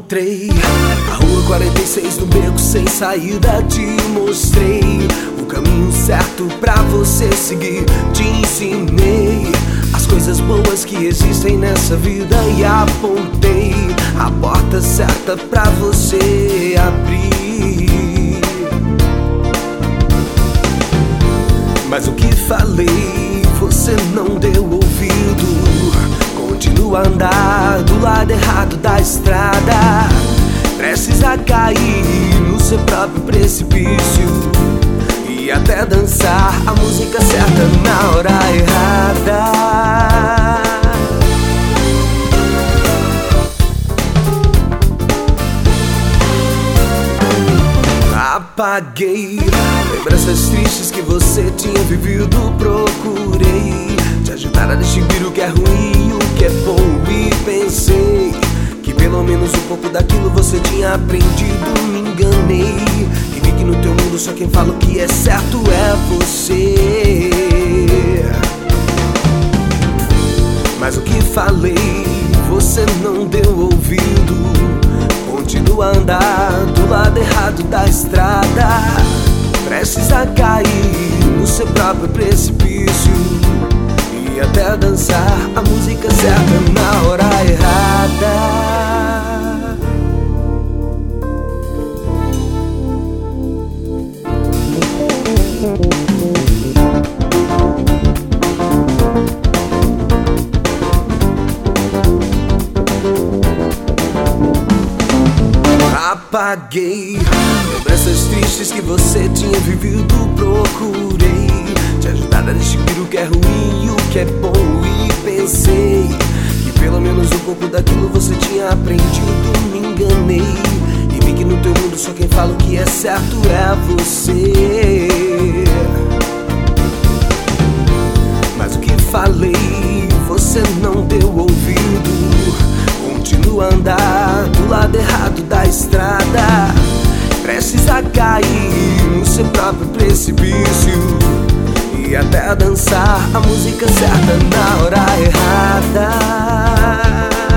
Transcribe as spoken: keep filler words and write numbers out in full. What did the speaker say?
encontrei. A rua quarenta e seis no beco sem saída, te mostrei o caminho certo pra você seguir. Te ensinei as coisas boas que existem nessa vida e apontei a porta certa pra você abrir. Mas o que falei você não deu ouvido. Continua a andar do lado errado da estrada, prestes a cair no seu próprio precipício e até dançar a música certa na hora errada. Apaguei lembranças tristes que você tinha vivido. Procurei te ajudar a distinguir o que é ruim e o que é bom, e pensei que pelo menos um pouco daquilo você tinha aprendido. Me enganei e vi que no teu mundo só quem fala o que é certo é você. Mas o que falei você não deu ouvido. Continua a andar do lado errado da estrada, prestes a cair no seu próprio precipício e até dançar a música certa na hora errada. Apaguei lembranças tristes que você tinha vivido. Procurei te ajudar a distinguir o que é ruim e o que é bom, e pensei que pelo menos um pouco daquilo você tinha aprendido. Me enganei e vi que no teu mundo só quem fala o que é certo é você. Mas o que falei você não deu ouvido. Continua a andar do lado errado da estrada, prestes a cair no seu próprio precipício e até dançar a música certa na hora errada.